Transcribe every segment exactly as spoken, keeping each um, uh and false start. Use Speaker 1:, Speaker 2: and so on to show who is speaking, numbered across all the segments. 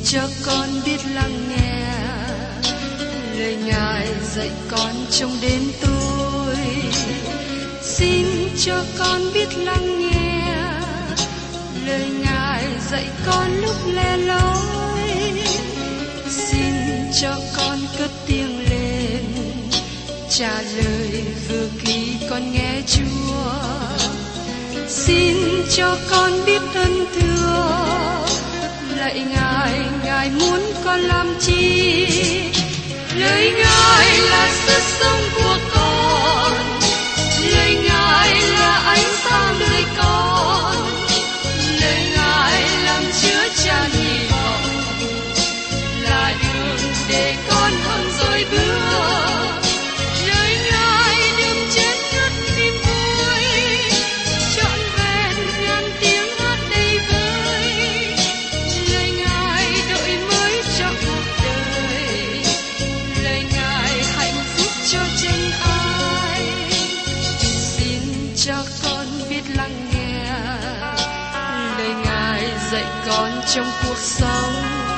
Speaker 1: cho con biết lắng nghe lời Ngài dạy con trong đêm tối. Xin cho con biết lắng nghe lời Ngài dạy con lúc le lối. Xin cho con cất tiếng lên trả lời vừa khi con nghe Chúa. Xin cho con biết ơn thưa lạy Ngài, Ngài muốn con làm chi? Lời Ngài là sức sống của con, lời Ngài là ánh sáng đời con, lời Ngài làm chứa chan hy vọng, là đường để con hơn rồi bước. Lời Ngài đừng chết ngất niềm vui, trọn vẹn ngàn tiếng hát đầy vơi. Lời Ngài đổi mới cho cuộc đời, lời Ngài hạnh phúc cho chân ai. Xin cho con biết lắng nghe lời Ngài dạy con trong cuộc sống.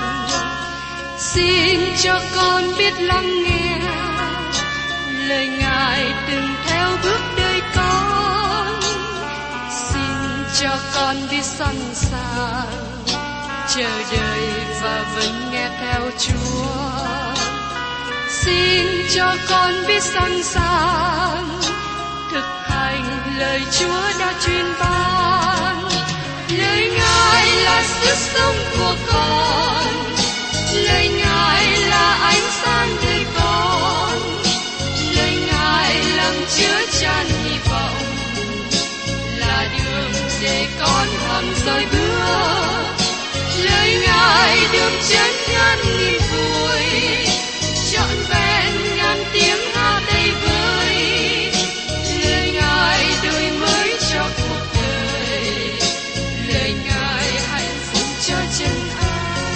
Speaker 1: Xin cho con biết lắng nghe lời Ngài từng theo bước đời con. Xin cho con biết sẵn sàng chờ đợi và vẫn nghe theo Chúa. Xin cho con biết sẵn sàng thực hành lời Chúa đã truyền ban. Lời Ngài là sức sống của con, lời Ngài là ánh sáng đời con, lời Ngài làm chứa chan hy vọng, là đường để con hằng rời bước. Lời Ngài đường chân ngàn nghìn vui, trọn vẹn ngàn tiếng hát đầy vơi. Lời Ngài đổi mới cho cuộc đời, lời Ngài hạnh phúc cho chân ai.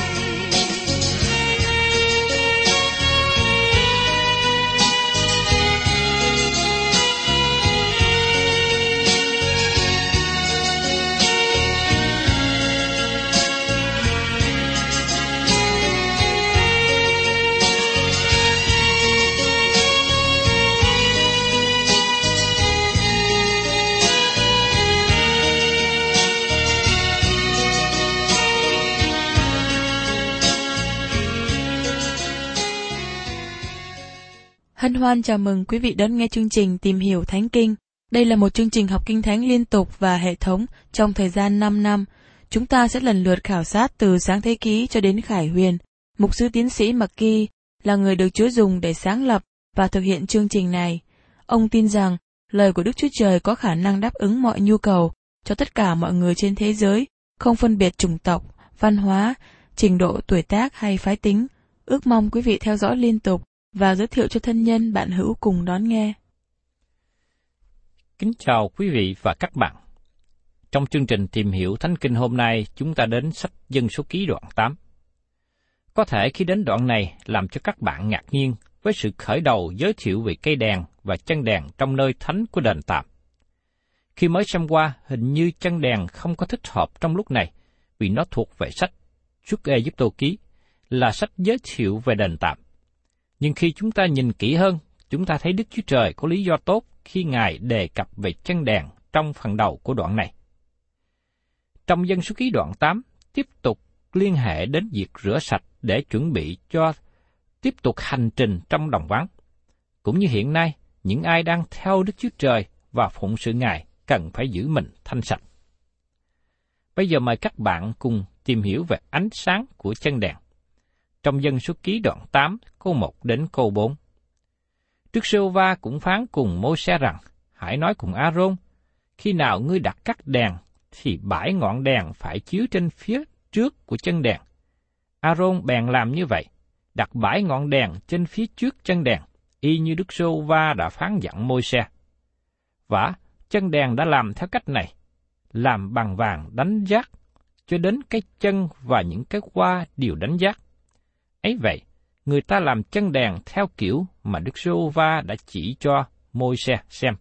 Speaker 2: Hân hoan chào mừng quý vị đón nghe chương trình Tìm hiểu Thánh Kinh. Đây là một chương trình học Kinh Thánh liên tục và hệ thống trong thời gian năm năm. Chúng ta sẽ lần lượt khảo sát từ Sáng Thế Ký cho đến Khải Huyền. Mục sư tiến sĩ McGee là người được Chúa dùng để sáng lập và thực hiện chương trình này. Ông tin rằng lời của Đức Chúa Trời có khả năng đáp ứng mọi nhu cầu cho tất cả mọi người trên thế giới, không phân biệt chủng tộc, văn hóa, trình độ tuổi tác hay phái tính. Ước mong quý vị theo dõi liên tục và giới thiệu cho thân nhân bạn hữu cùng đón nghe.
Speaker 3: Kính chào quý vị và các bạn. Trong chương trình Tìm hiểu Thánh Kinh hôm nay, chúng ta đến sách Dân Số Ký đoạn tám. Có thể khi đến đoạn này làm cho các bạn ngạc nhiên với sự khởi đầu giới thiệu về cây đèn và chân đèn trong nơi thánh của đền tạm. Khi mới xem qua, hình như chân đèn không có thích hợp trong lúc này, vì nó thuộc về sách Xuất Ê-díp-tô Ký, là sách giới thiệu về đền tạm. Nhưng khi chúng ta nhìn kỹ hơn, chúng ta thấy Đức Chúa Trời có lý do tốt khi Ngài đề cập về chân đèn trong phần đầu của đoạn này. Trong Dân Số Ký đoạn tám, tiếp tục liên hệ đến việc rửa sạch để chuẩn bị cho tiếp tục hành trình trong đồng vắng. Cũng như hiện nay, những ai đang theo Đức Chúa Trời và phụng sự Ngài cần phải giữ mình thanh sạch. Bây giờ mời các bạn cùng tìm hiểu về ánh sáng của chân đèn. Trong Dân Số Ký đoạn tám, câu một đến câu bốn. Đức Giê-hô-va cũng phán cùng Mô-se rằng, hãy nói cùng A-rôn, khi nào ngươi đặt các đèn, thì bãi ngọn đèn phải chiếu trên phía trước của chân đèn. A-rôn bèn làm như vậy, đặt bãi ngọn đèn trên phía trước chân đèn, y như Đức Giê-hô-va đã phán dặn Môi-se. Vả, chân đèn đã làm theo cách này, làm bằng vàng đánh giác, cho đến cái chân và những cái hoa đều đánh giác. Ấy vậy, người ta làm chân đèn theo kiểu mà Đức Giê-hô-va đã chỉ cho Môi-se xem.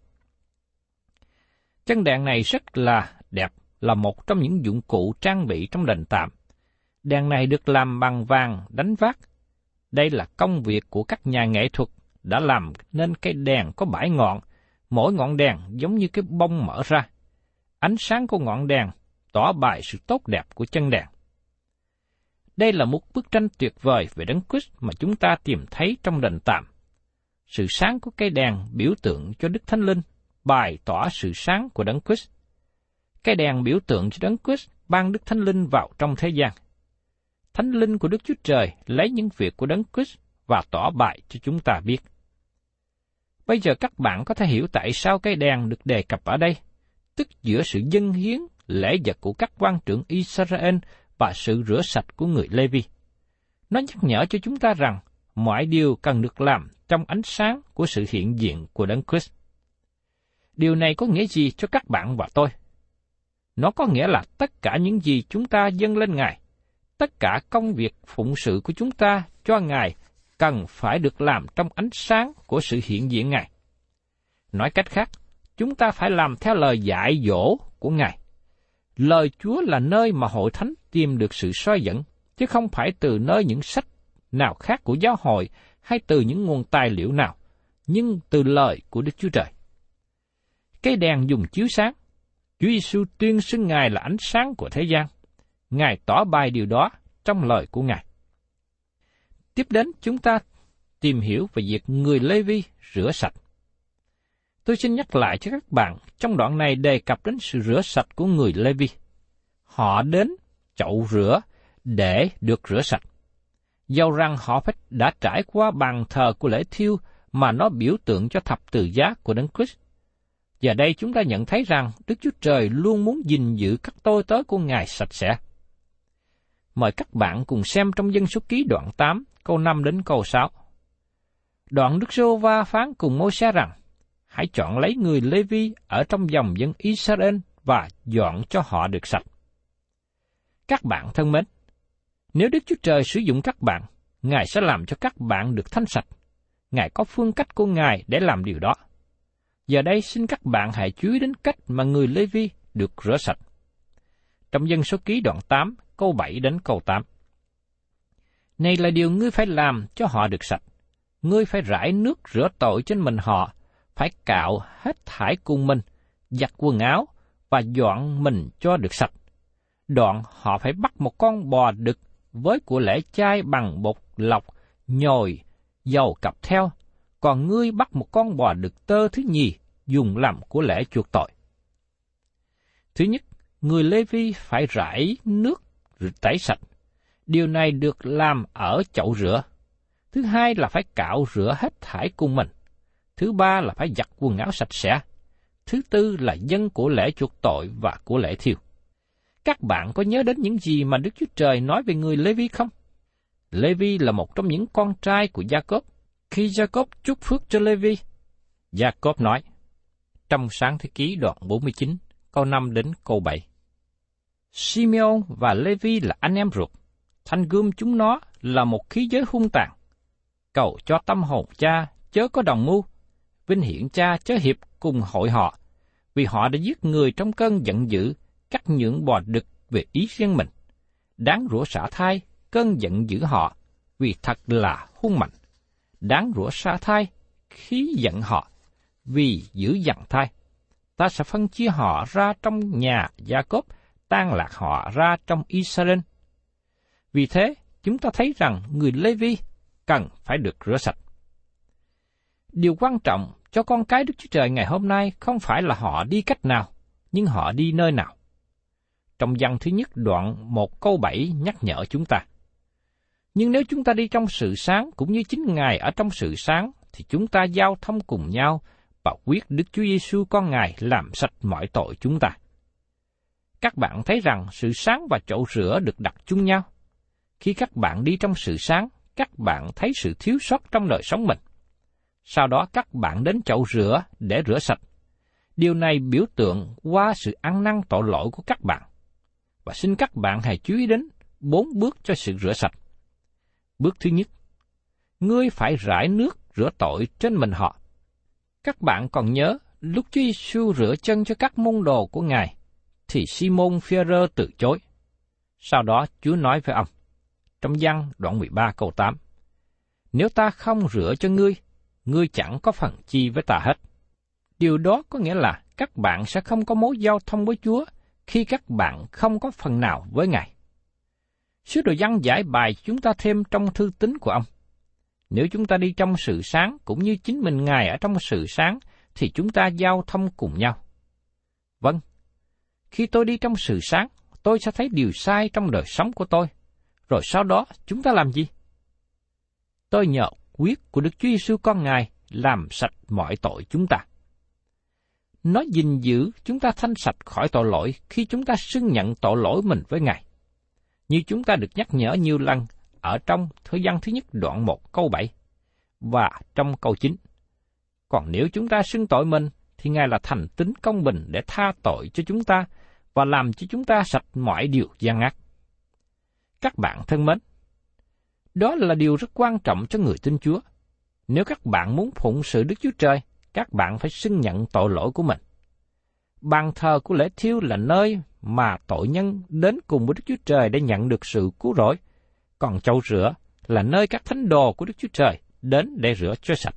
Speaker 3: Chân đèn này rất là đẹp, là một trong những dụng cụ trang bị trong đền tạm, Đèn này được làm bằng vàng đánh vác. Đây là công việc của các nhà nghệ thuật đã làm nên cây đèn có bảy ngọn, mỗi ngọn đèn giống như cái bông mở ra. Ánh sáng của ngọn đèn tỏ bày sự tốt đẹp của chân đèn. Đây là một bức tranh tuyệt vời về Đấng Christ mà chúng ta tìm thấy trong đền tạm. Sự sáng của cây đèn biểu tượng cho Đức Thánh Linh, bày tỏ sự sáng của Đấng Christ. Cây đèn biểu tượng cho Đấng Christ ban Đức Thánh Linh vào trong thế gian. Thánh Linh của Đức Chúa Trời lấy những việc của Đấng Christ và tỏ bày cho chúng ta biết. Bây giờ các bạn có thể hiểu tại sao cây đèn được đề cập ở đây, tức giữa sự dâng hiến, lễ vật của các quan trưởng Israel và sự rửa sạch của người Lê-vi. Nó nhắc nhở cho chúng ta rằng mọi điều cần được làm trong ánh sáng của sự hiện diện của Đấng Christ. Điều này có nghĩa gì cho các bạn và tôi? Nó có nghĩa là tất cả những gì chúng ta dâng lên Ngài, tất cả công việc phụng sự của chúng ta cho Ngài cần phải được làm trong ánh sáng của sự hiện diện Ngài. Nói cách khác, chúng ta phải làm theo lời dạy dỗ của Ngài. Lời Chúa là nơi mà hội thánh tìm được sự soi dẫn, chứ không phải từ nơi những sách nào khác của giáo hội hay từ những nguồn tài liệu nào, nhưng từ lời của Đức Chúa Trời. Cây đèn dùng chiếu sáng. Chúa Giêsu tuyên xưng Ngài là ánh sáng của thế gian. Ngài tỏ bày điều đó trong lời của Ngài. Tiếp đến chúng ta tìm hiểu về việc người Lê-vi rửa sạch. Tôi xin nhắc lại cho các bạn, trong đoạn này đề cập đến sự rửa sạch của người Lê-vi. Họ đến chậu rửa để được rửa sạch. Dầu rằng họ phải đã trải qua bàn thờ của lễ thiêu mà nó biểu tượng cho thập tự giá của Đấng Christ. Và đây chúng ta nhận thấy rằng Đức Chúa Trời luôn muốn gìn giữ các tôi tớ của Ngài sạch sẽ. Mời các bạn cùng xem trong Dân Số Ký đoạn tám, câu năm đến câu sáu. Đoạn Đức Giê-hô-va phán cùng Môi-se rằng, hãy chọn lấy người Lê-vi ở trong dòng dân Israel và dọn cho họ được sạch. Các bạn thân mến, nếu Đức Chúa Trời sử dụng các bạn, Ngài sẽ làm cho các bạn được thanh sạch. Ngài có phương cách của Ngài để làm điều đó. Giờ đây xin các bạn hãy chú ý đến cách mà người Lê-vi được rửa sạch. Trong Dân Số Ký đoạn tám, câu bảy đến câu tám. Này là điều ngươi phải làm cho họ được sạch. Ngươi phải rải nước rửa tội trên mình họ, phải cạo hết thải cùng mình, giặt quần áo và dọn mình cho được sạch. Đoạn họ phải bắt một con bò đực với của lễ chay bằng bột lọc, nhồi, dầu cặp theo, còn ngươi bắt một con bò đực tơ thứ nhì dùng làm của lễ chuộc tội. Thứ nhất, người Lê-vi phải rải nước tẩy sạch. Điều này được làm ở chậu rửa. Thứ hai là phải cạo rửa hết thải cùng mình. Thứ ba là phải giặt quần áo sạch sẽ. Thứ tư là dâng của lễ chuộc tội và của lễ thiêu. Các bạn có nhớ đến những gì mà Đức Chúa Trời nói về người Lê-vi không? Lê-vi là một trong những con trai của Gia-cốp. Khi Gia-cốp chúc phước cho Lê-vi, Gia-cốp nói, trong Sáng Thế Ký đoạn bốn mươi chín, câu năm đến câu bảy. Simeon và Lê-vi là anh em ruột, thanh gươm chúng nó là một khí giới hung tàn. Cầu cho tâm hồn cha chớ có đồng mưu, vinh hiển cha chớ hiệp cùng hội họ, vì họ đã giết người trong cơn giận dữ, cắt nhượng bò đực về ý riêng mình. Đáng rủa xả thai cơn giận dữ họ, vì thật là hung mạnh. Đáng rủa xả thai khí giận họ, vì giữ dằn thai. Ta sẽ phân chia họ ra trong nhà Gia-cốp, tan lạc họ ra trong Israel. Vì thế, chúng ta thấy rằng người Lê-vi cần phải được rửa sạch. Điều quan trọng cho con cái Đức Chúa Trời ngày hôm nay không phải là họ đi cách nào, nhưng họ đi nơi nào. Trong Giăng thứ nhất đoạn một câu bảy nhắc nhở chúng ta. Nhưng nếu chúng ta đi trong sự sáng cũng như chính Ngài ở trong sự sáng, thì chúng ta giao thông cùng nhau và quyết Đức Chúa Giêsu con Ngài làm sạch mọi tội chúng ta. Các bạn thấy rằng sự sáng và chậu rửa được đặt chung nhau. Khi các bạn đi trong sự sáng, các bạn thấy sự thiếu sót trong đời sống mình. Sau đó các bạn đến chậu rửa để rửa sạch. Điều này biểu tượng qua sự ăn năn tội lỗi của các bạn. Và xin các bạn hãy chú ý đến bốn bước cho sự rửa sạch. Bước thứ nhất, ngươi phải rải nước rửa tội trên mình họ. Các bạn còn nhớ lúc Chúa Giêsu rửa chân cho các môn đồ của Ngài, thì Simon Phi-e-rơ từ chối. Sau đó Chúa nói với ông, trong Giăng đoạn mười ba câu tám, nếu ta không rửa cho ngươi, ngươi chẳng có phần chi với ta hết. Điều đó có nghĩa là các bạn sẽ không có mối giao thông với Chúa khi các bạn không có phần nào với Ngài. Sứ đồ Giăng giải bài chúng ta thêm trong thư tín của ông. Nếu chúng ta đi trong sự sáng cũng như chính mình Ngài ở trong sự sáng, thì chúng ta giao thông cùng nhau. Vâng, khi tôi đi trong sự sáng, tôi sẽ thấy điều sai trong đời sống của tôi. Rồi sau đó chúng ta làm gì? Tôi nhờ huyết của Đức Chúa Giêsu con Ngài làm sạch mọi tội chúng ta. Nó gìn giữ chúng ta thanh sạch khỏi tội lỗi khi chúng ta xưng nhận tội lỗi mình với Ngài. Như chúng ta được nhắc nhở nhiều lần ở trong Thư Giăng thứ nhất đoạn một câu bảy và trong câu chín. Còn nếu chúng ta xưng tội mình, thì Ngài là thành tín công bình để tha tội cho chúng ta và làm cho chúng ta sạch mọi điều gian ác. Các bạn thân mến, đó là điều rất quan trọng cho người tin Chúa. Nếu các bạn muốn phụng sự Đức Chúa Trời, các bạn phải xưng nhận tội lỗi của mình. Bàn thờ của lễ thiêu là nơi mà tội nhân đến cùng với Đức Chúa Trời để nhận được sự cứu rỗi, còn chậu rửa là nơi các thánh đồ của Đức Chúa Trời đến để rửa cho sạch.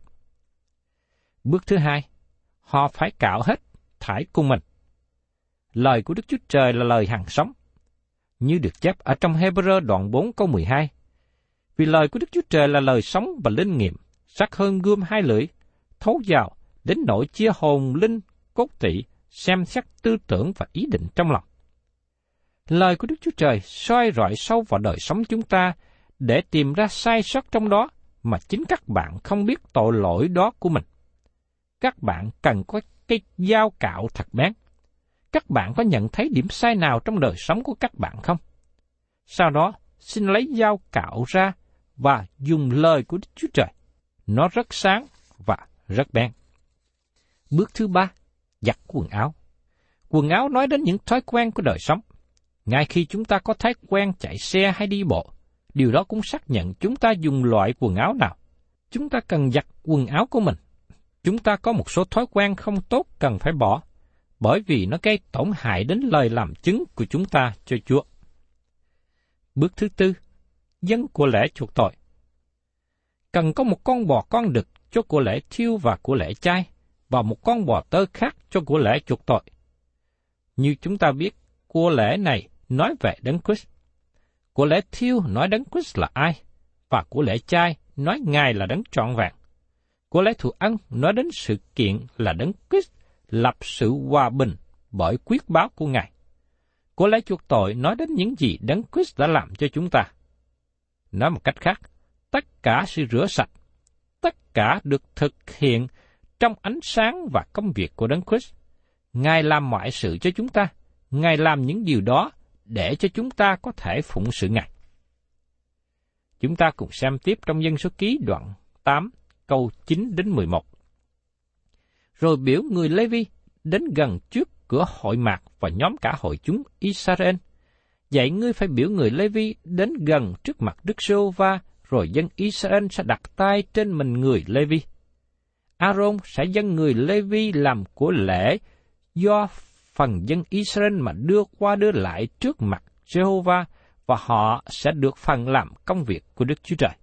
Speaker 3: Bước thứ hai, họ phải cạo hết thải cùng mình. Lời của Đức Chúa Trời là lời hằng sống, như được chép ở trong Hebrew đoạn bốn câu mười hai. Vì lời của Đức Chúa Trời là lời sống và linh nghiệm, sắc hơn gươm hai lưỡi, thấu vào đến nỗi chia hồn linh cốt tỵ, xem xét tư tưởng và ý định trong lòng. Lời của Đức Chúa Trời soi rọi sâu vào đời sống chúng ta để tìm ra sai sót trong đó mà chính các bạn không biết tội lỗi đó của mình. Các bạn cần có cái dao cạo thật bén. Các bạn có nhận thấy điểm sai nào trong đời sống của các bạn không? Sau đó, xin lấy dao cạo ra và dùng lời của Đức Chúa Trời. Nó rất sáng và rất bén. Bước thứ ba, giặt quần áo. Quần áo nói đến những thói quen của đời sống. Ngay khi chúng ta có thói quen chạy xe hay đi bộ, điều đó cũng xác nhận chúng ta dùng loại quần áo nào. Chúng ta cần giặt quần áo của mình. Chúng ta có một số thói quen không tốt cần phải bỏ, bởi vì nó gây tổn hại đến lời làm chứng của chúng ta cho Chúa. Bước thứ tư, dâng của lễ chuộc tội. Cần có một con bò con đực cho của lễ thiêu và của lễ chay, và một con bò tơ khác cho của lễ chuộc tội. Như chúng ta biết, của lễ này nói về Đấng Christ. Của lễ thiêu nói Đấng Christ là ai, và của lễ chay nói Ngài là Đấng trọn vẹn. Của lễ thụ ân nói đến sự kiện là Đấng Christ lập sự hòa bình bởi quyết báo của Ngài. Của lễ chuộc tội nói đến những gì Đấng Christ đã làm cho chúng ta. Nói một cách khác, tất cả sự rửa sạch, tất cả được thực hiện trong ánh sáng và công việc của Đấng Christ. Ngài làm mọi sự cho chúng ta. Ngài làm những điều đó để cho chúng ta có thể phụng sự Ngài. Chúng ta cùng xem tiếp trong Dân Số Ký đoạn tám, câu chín đến mười một. Rồi biểu người Lê-vi đến gần trước cửa hội mạc và nhóm cả hội chúng Israel. Vậy ngươi phải biểu người Lê-vi đến gần trước mặt Đức Giê-hô-va, rồi dân Israel sẽ đặt tay trên mình người Lê-vi. A-rôn sẽ dâng người Lê-vi làm của lễ do phần dân Israel mà đưa qua đưa lại trước mặt Giê-hô-va, và họ sẽ được phần làm công việc của Đức Chúa Trời.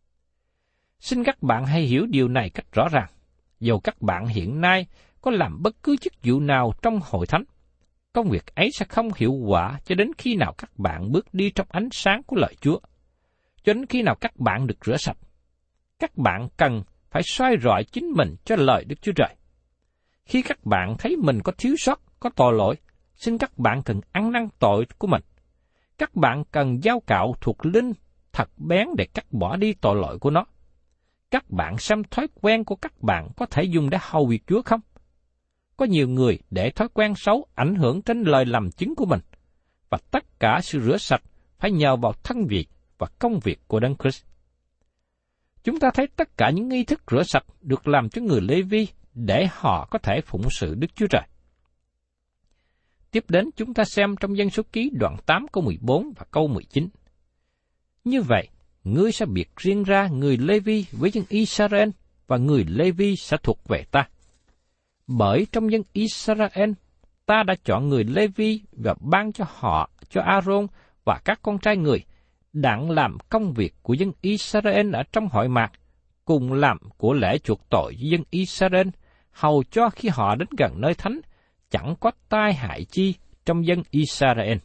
Speaker 3: Xin các bạn hãy hiểu điều này cách rõ ràng. Dầu các bạn hiện nay có làm bất cứ chức vụ nào trong hội thánh, công việc ấy sẽ không hiệu quả cho đến khi nào các bạn bước đi trong ánh sáng của lời Chúa, cho đến khi nào các bạn được rửa sạch. Các bạn cần phải soi rọi chính mình cho lời Đức Chúa Trời. Khi các bạn thấy mình có thiếu sót, có tội lỗi, xin các bạn cần ăn năn tội của mình. Các bạn cần dao cạo thuộc linh thật bén để cắt bỏ đi tội lỗi của nó. Các bạn xem thói quen của các bạn có thể dùng để hầu việc Chúa không? Có nhiều người để thói quen xấu ảnh hưởng đến lời làm chứng của mình, và tất cả sự rửa sạch phải nhờ vào thân việc và công việc của Đấng Christ. Chúng ta thấy tất cả những nghi thức rửa sạch được làm cho người Lê-vi để họ có thể phụng sự Đức Chúa Trời. Tiếp đến chúng ta xem trong Dân Số Ký đoạn tám câu mười bốn và câu mười chín. Như vậy, ngươi sẽ biệt riêng ra người Lê-vi với dân Israel, và người Lê-vi sẽ thuộc về ta. Bởi trong dân Israel, ta đã chọn người Lê-vi và ban cho họ, cho A-rôn và các con trai người, đặng làm công việc của dân Israel ở trong hội mạc, cùng làm của lễ chuộc tội với dân Israel, hầu cho khi họ đến gần nơi thánh, chẳng có tai hại chi trong dân Israel.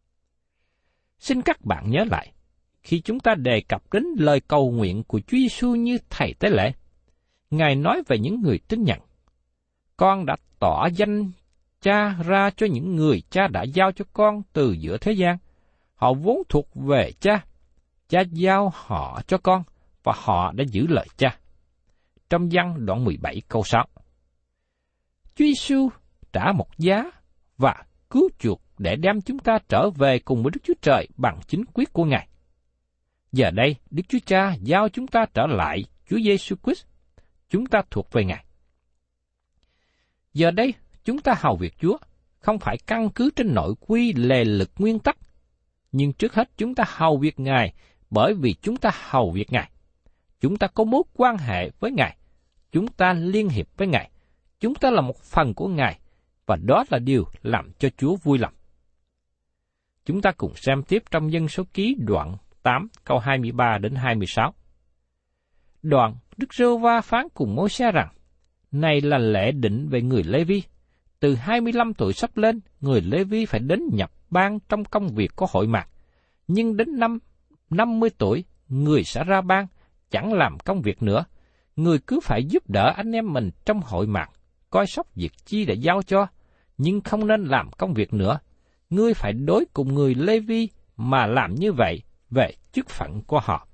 Speaker 3: Xin các bạn nhớ lại, khi chúng ta đề cập đến lời cầu nguyện của Chúa Giêsu như thầy tế lễ, Ngài nói về những người tin nhận. Con đã tỏ danh Cha ra cho những người Cha đã giao cho con từ giữa thế gian. Họ vốn thuộc về Cha. Cha giao họ cho con, và họ đã giữ lời Cha. Trong Giăng đoạn mười bảy câu sáu. Chúa Giêsu trả một giá và cứu chuộc để đem chúng ta trở về cùng với Đức Chúa Trời bằng chính quyết của Ngài. Giờ đây, Đức Chúa Cha giao chúng ta trở lại Chúa Giêsu Christ. Chúng ta thuộc về Ngài. Giờ đây, chúng ta hầu việc Chúa, không phải căn cứ trên nội quy lề lực nguyên tắc, nhưng trước hết chúng ta hầu việc Ngài bởi vì chúng ta hầu việc Ngài. Chúng ta có mối quan hệ với Ngài, chúng ta liên hiệp với Ngài, chúng ta là một phần của Ngài, và đó là điều làm cho Chúa vui lòng. Chúng ta cùng xem tiếp trong Dân Số Ký đoạn tám câu hai mươi ba đến hai mươi sáu. Đoạn Đức Giê-hô-va phán cùng Môi-se rằng: Này là lệ định về người Lê-vi, từ hai mươi lăm tuổi sắp lên, người Lê-vi phải đến nhập ban trong công việc của hội mạc, nhưng đến năm năm mươi tuổi, người sẽ ra ban, chẳng làm công việc nữa. Người cứ phải giúp đỡ anh em mình trong hội mạc, coi sóc việc chi đã giao cho, nhưng không nên làm công việc nữa. Ngươi phải đối cùng người Lê-vi mà làm như vậy về chức phận của họ.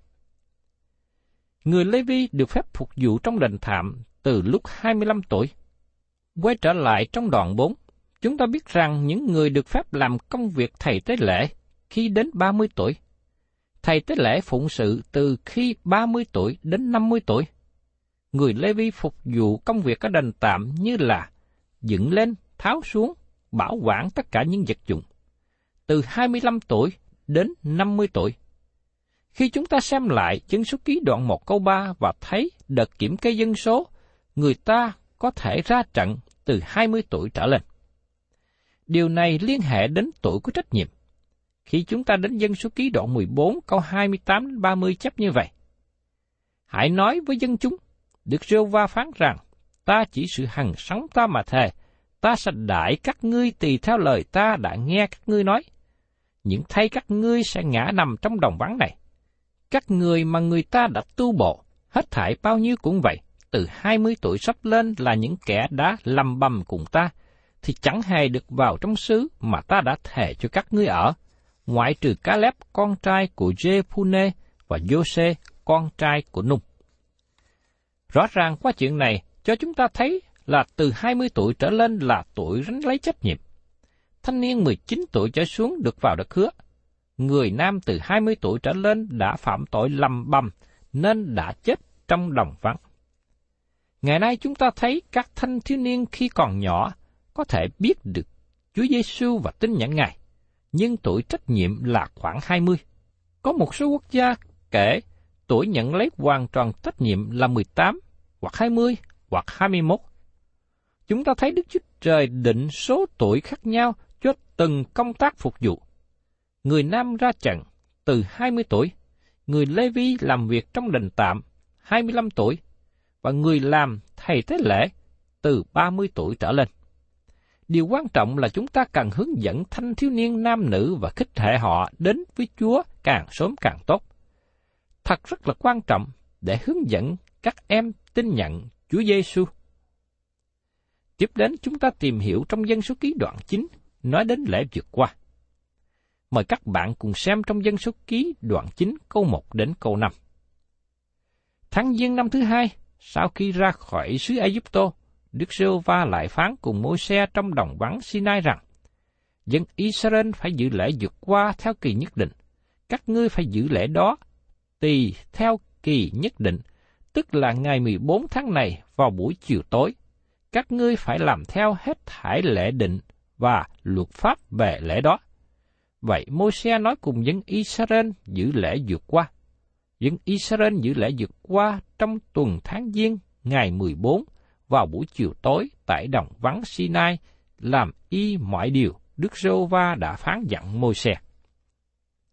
Speaker 3: Người Lê-vi được phép phục vụ trong đền thạm từ lúc hai mươi lăm tuổi. Quay trở lại trong đoạn bốn, chúng ta biết rằng những người được phép làm công việc thầy tế lễ khi đến ba mươi tuổi. Thầy tế lễ phụng sự từ khi ba mươi tuổi đến năm mươi tuổi. Người Lê-vi phục vụ công việc ở đền tạm như là dựng lên, tháo xuống, bảo quản tất cả những vật dụng, từ hai mươi lăm tuổi đến năm mươi tuổi. Khi chúng ta xem lại Dân Số Ký đoạn một câu ba và thấy đợt kiểm kê dân số, người ta có thể ra trận từ hai mươi tuổi trở lên. Điều này liên hệ đến tuổi của trách nhiệm. Khi chúng ta đến Dân Số Ký đoạn mười bốn câu hai mươi tám đến ba mươi chép như vậy: Hãy nói với dân chúng, Đức Giê-hô-va phán rằng, ta chỉ sự hằng sống ta mà thề, ta sẽ đãi các ngươi tùy theo lời ta đã nghe các ngươi nói. Những thây các ngươi sẽ ngã nằm trong đồng vắng này. Các người mà người ta đã tu bộ, hết thảy bao nhiêu cũng vậy, từ hai mươi tuổi sắp lên là những kẻ đã lầm bầm cùng ta, thì chẳng hề được vào trong xứ mà ta đã thề cho các ngươi ở, ngoại trừ Cá-lép con trai của Giê-phu-nê và Giô-sê con trai của Num. Rõ ràng qua chuyện này cho chúng ta thấy là từ hai mươi tuổi trở lên là tuổi gánh lấy trách nhiệm. Thanh niên mười chín tuổi trở xuống được vào đất hứa. Người nam từ hai mươi tuổi trở lên đã phạm tội lầm bầm nên đã chết trong đồng vắng. Ngày nay chúng ta thấy các thanh thiếu niên khi còn nhỏ có thể biết được Chúa Giêsu và tin nhận Ngài, nhưng tuổi trách nhiệm là khoảng hai mươi. Có một số quốc gia kể tuổi nhận lấy hoàn toàn trách nhiệm là mười tám, hoặc hai mươi, hoặc hai mươi mốt. Chúng ta thấy Đức Chúa Trời định số tuổi khác nhau cho từng công tác phục vụ. Người nam ra trận từ hai mươi tuổi, người Lê-vi làm việc trong đền tạm hai mươi lăm tuổi, và người làm thầy tế lễ từ ba mươi tuổi trở lên. Điều quan trọng là chúng ta cần hướng dẫn thanh thiếu niên nam nữ và khích lệ họ đến với Chúa càng sớm càng tốt. Thật rất là quan trọng để hướng dẫn các em tin nhận Chúa Giêsu. Tiếp đến chúng ta tìm hiểu trong Dân Số Ký đoạn chín nói đến lễ vượt qua. Mời các bạn cùng xem trong Dân Số Ký đoạn chín câu một đến câu năm. Tháng Giêng năm thứ hai, sau khi ra khỏi xứ Ai-cập-tô, Đức Giê-hô-va lại phán cùng Môi-se trong đồng vắng Sinai rằng: Dân Israel phải giữ lễ vượt qua theo kỳ nhất định. Các ngươi phải giữ lễ đó tùy theo kỳ nhất định, tức là ngày mười bốn tháng này vào buổi chiều tối. Các ngươi phải làm theo hết thảy lễ định và luật pháp về lễ đó. Vậy Môi-se nói cùng dân Israel giữ lễ vượt qua. Dân Israel giữ lễ vượt qua trong tuần tháng Giêng ngày mười bốn vào buổi chiều tối tại đồng vắng Sinai, làm y mọi điều Đức Giê-hô-va đã phán dặn Môi-se.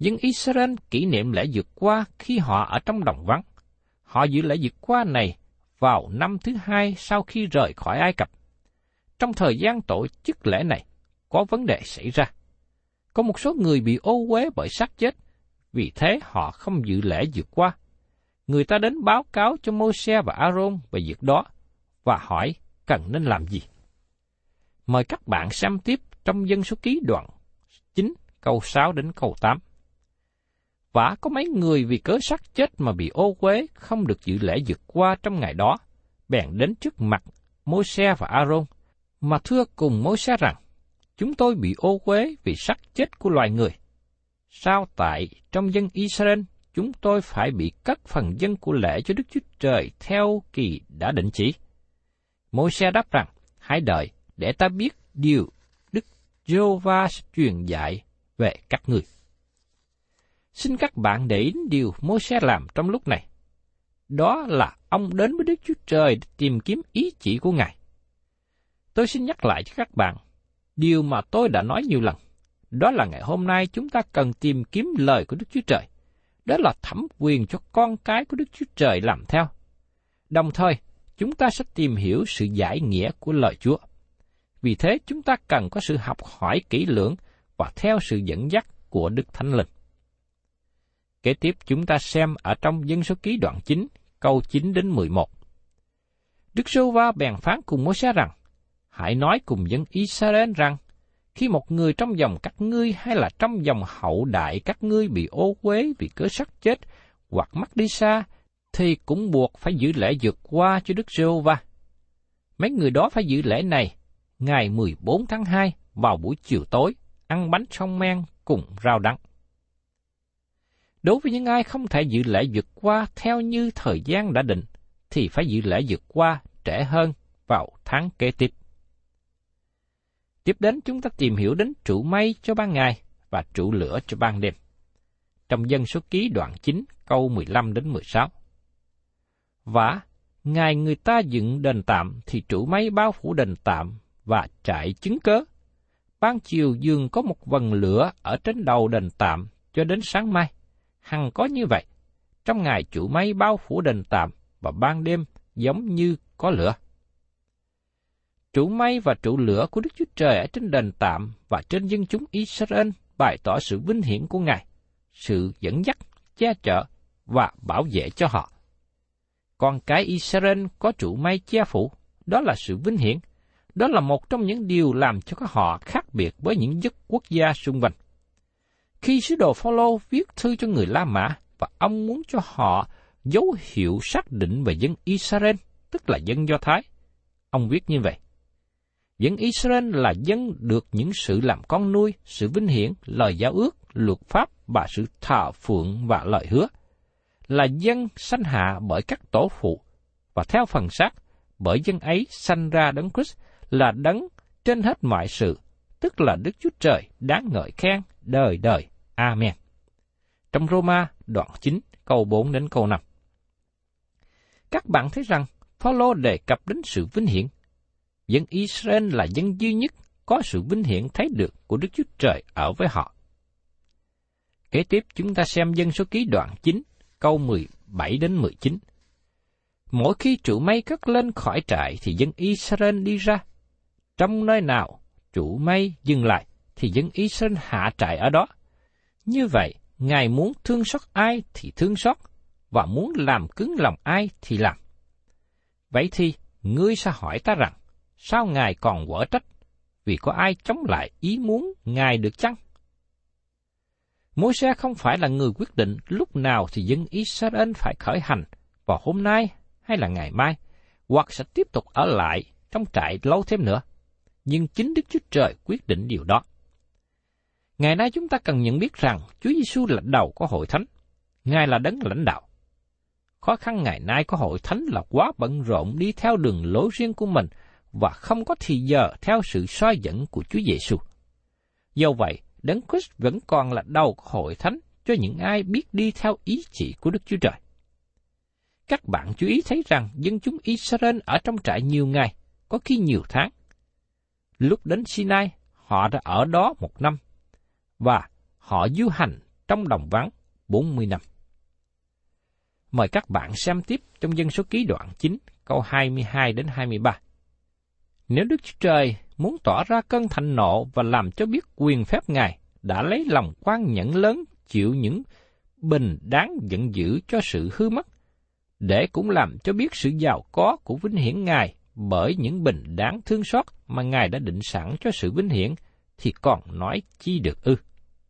Speaker 3: Dân Israel kỷ niệm lễ vượt qua khi họ ở trong đồng vắng. Họ giữ lễ vượt qua này vào năm thứ hai sau khi rời khỏi Ai Cập. Trong thời gian tổ chức lễ này, có vấn đề xảy ra. Có một số người bị ô uế bởi xác chết, vì thế họ không dự lễ vượt qua. Người ta đến báo cáo cho Môi-se và A-rôn về việc đó, và hỏi cần nên làm gì. Mời các bạn xem tiếp trong Dân Số Ký đoạn chín, câu sáu đến câu tám. Và có mấy người vì cớ xác chết mà bị ô uế không được dự lễ vượt qua trong ngày đó, bèn đến trước mặt Môi-se và A-rôn, mà thưa cùng Môi-se rằng, chúng tôi bị ô uế vì xác chết của loài người. Sao tại trong dân Israel chúng tôi phải bị cất phần dân của lễ cho Đức Chúa Trời theo kỳ đã định chỉ? Môi-se đáp rằng, hãy đợi để ta biết điều Đức Giê-hô-va sẽ truyền dạy về các ngươi. Xin các bạn để ý đến điều Môi-se làm trong lúc này. Đó là ông đến với Đức Chúa Trời để tìm kiếm ý chỉ của Ngài. Tôi xin nhắc lại cho các bạn, điều mà tôi đã nói nhiều lần, đó là ngày hôm nay chúng ta cần tìm kiếm lời của Đức Chúa Trời. Đó là thẩm quyền cho con cái của Đức Chúa Trời làm theo. Đồng thời, chúng ta sẽ tìm hiểu sự giải nghĩa của lời Chúa. Vì thế, chúng ta cần có sự học hỏi kỹ lưỡng và theo sự dẫn dắt của Đức Thánh Linh. Kế tiếp chúng ta xem ở trong Dân Số Ký đoạn chín, câu chín đến mười một. Đức Giê-hô-va bèn phán cùng Môi-se rằng, hãy nói cùng dân Israel rằng, khi một người trong dòng các ngươi hay là trong dòng hậu đại các ngươi bị ô uế vì cớ xác chết hoặc mất đi xa, thì cũng buộc phải giữ lễ vượt qua cho Đức Giê-hô-va. Mấy người đó phải giữ lễ này ngày mười bốn tháng hai vào buổi chiều tối, ăn bánh song men cùng rau đắng. Đối với những ai không thể giữ lễ vượt qua theo như thời gian đã định, thì phải giữ lễ vượt qua trễ hơn vào tháng kế tiếp. Tiếp đến chúng ta tìm hiểu đến trụ mây cho ban ngày và trụ lửa cho ban đêm. Trong Dân Số Ký đoạn chín, câu mười lăm đến mười sáu. Và ngày người ta dựng đền tạm thì trụ mây bao phủ đền tạm và trại chứng cớ. Ban chiều dường có một vầng lửa ở trên đầu đền tạm cho đến sáng mai. Hằng có như vậy, trong ngày trụ mây bao phủ đền tạm và ban đêm giống như có lửa. Trụ mây và trụ lửa của Đức Chúa Trời ở trên đền tạm và trên dân chúng Israel bày tỏ sự vinh hiển của Ngài, sự dẫn dắt, che chở và bảo vệ cho họ. Còn cái Israel có trụ mây che phủ, đó là sự vinh hiển, đó là một trong những điều làm cho các họ khác biệt với những dân quốc gia xung quanh. Khi sứ đồ Phao-lô viết thư cho người La Mã và ông muốn cho họ dấu hiệu xác định về dân Israel, tức là dân Do Thái, ông viết như vậy: dân Israel là dân được những sự làm con nuôi, sự vinh hiển, lời giao ước, luật pháp và sự thờ phượng và lời hứa, là dân sanh hạ bởi các tổ phụ, và theo phần xác, bởi dân ấy sanh ra Đấng Christ là đấng trên hết mọi sự, tức là Đức Chúa Trời đáng ngợi khen đời đời. Amen. Trong Roma đoạn chín, câu bốn đến câu năm. Các bạn thấy rằng Phao-lô đề cập đến sự vinh hiển. Dân Israel là dân duy nhất có sự vinh hiển thấy được của Đức Chúa Trời ở với họ. Kế tiếp chúng ta xem Dân Số Ký đoạn chín, câu mười bảy đến mười chín. Mỗi khi trụ mây cất lên khỏi trại thì dân Israel đi ra. Trong nơi nào trụ mây dừng lại thì dân Israel hạ trại ở đó. Như vậy, Ngài muốn thương xót ai thì thương xót, và muốn làm cứng lòng ai thì làm. Vậy thì, ngươi sẽ hỏi ta rằng, sao Ngài còn quở trách, vì có ai chống lại ý muốn Ngài được chăng? Môi-se không phải là người quyết định lúc nào thì dân Israel phải khởi hành, vào hôm nay hay là ngày mai, hoặc sẽ tiếp tục ở lại trong trại lâu thêm nữa. Nhưng chính Đức Chúa Trời quyết định điều đó. Ngày nay chúng ta cần nhận biết rằng Chúa Giêsu là đầu của hội thánh, Ngài là đấng lãnh đạo. Khó khăn ngày nay của hội thánh là quá bận rộn đi theo đường lối riêng của mình và không có thì giờ theo sự soi dẫn của Chúa Giêsu. Do vậy, Đấng Christ vẫn còn là đầu của hội thánh cho những ai biết đi theo ý chỉ của Đức Chúa Trời. Các bạn chú ý thấy rằng dân chúng Israel ở trong trại nhiều ngày, có khi nhiều tháng. Lúc đến Sinai, họ đã ở đó một năm, và họ du hành trong đồng vắng bốn mươi năm. Mời các bạn xem tiếp trong Dân Số Ký đoạn chín, câu hai mươi hai đến hai mươi ba. Nếu Đức Chúa Trời muốn tỏ ra cơn thịnh nộ và làm cho biết quyền phép Ngài đã lấy lòng khoan nhẫn lớn chịu những bình đáng giận dữ cho sự hư mất, để cũng làm cho biết sự giàu có của vinh hiển Ngài bởi những bình đáng thương xót mà Ngài đã định sẵn cho sự vinh hiển, thì còn nói chi được ư?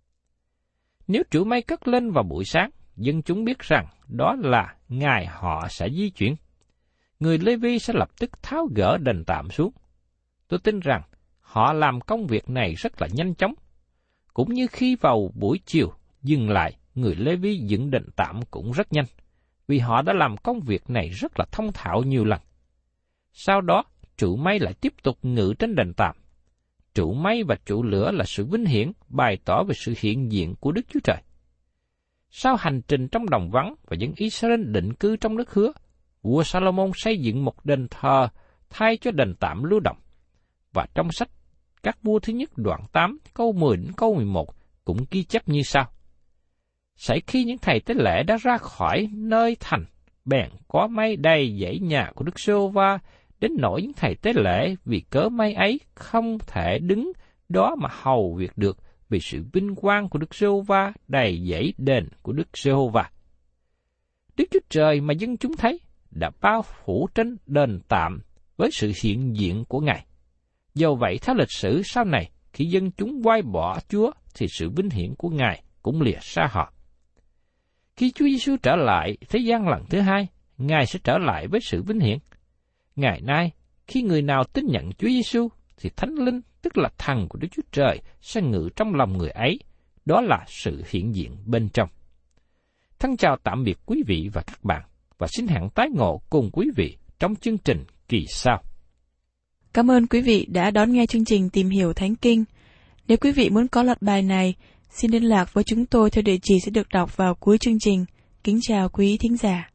Speaker 3: Nếu trụ mây cất lên vào buổi sáng, dân chúng biết rằng đó là ngày họ sẽ di chuyển. Người Lê-vi sẽ lập tức tháo gỡ đền tạm xuống. Tôi tin rằng họ làm công việc này rất là nhanh chóng. Cũng như khi vào buổi chiều dừng lại, người Lê-vi dựng đền tạm cũng rất nhanh, vì họ đã làm công việc này rất là thông thạo nhiều lần. Sau đó, trụ mây lại tiếp tục ngự trên đền tạm. Trụ mây và trụ lửa là sự vinh hiển, bày tỏ về sự hiện diện của Đức Chúa Trời. Sau hành trình trong đồng vắng và những Israel định cư trong nước hứa, vua Salomon xây dựng một đền thờ thay cho đền tạm lưu động. Và trong sách Các Vua thứ nhất đoạn tám, câu mười đến câu mười một cũng ghi chép như sau. Xảy khi những thầy tế lễ đã ra khỏi nơi thành, bèn có mây đầy dãy nhà của Đức Giê-hô-va, đến nỗi những thầy tế lễ vì cớ mây ấy không thể đứng đó mà hầu việc được, vì sự vinh quang của Đức Giê-hô-va đầy dãy đền của Đức Giê-hô-va. Đức Chúa Trời mà dân chúng thấy đã bao phủ trên đền tạm với sự hiện diện của Ngài. Dầu vậy, theo lịch sử sau này, khi dân chúng quay bỏ Chúa, thì sự vinh hiển của Ngài cũng lìa xa họ. Khi Chúa Giêsu trở lại thế gian lần thứ hai, Ngài sẽ trở lại với sự vinh hiển. Ngày nay, khi người nào tin nhận Chúa Giêsu, thì Thánh Linh, tức là thần của Đức Chúa Trời, sẽ ngự trong lòng người ấy. Đó là sự hiện diện bên trong. Thân chào tạm biệt quý vị và các bạn, và xin hẹn tái ngộ cùng quý vị trong chương trình kỳ sau.
Speaker 2: Cảm ơn quý vị đã đón nghe chương trình Tìm Hiểu Thánh Kinh. Nếu quý vị muốn có loạt bài này, xin liên lạc với chúng tôi theo địa chỉ sẽ được đọc vào cuối chương trình. Kính chào quý thính giả.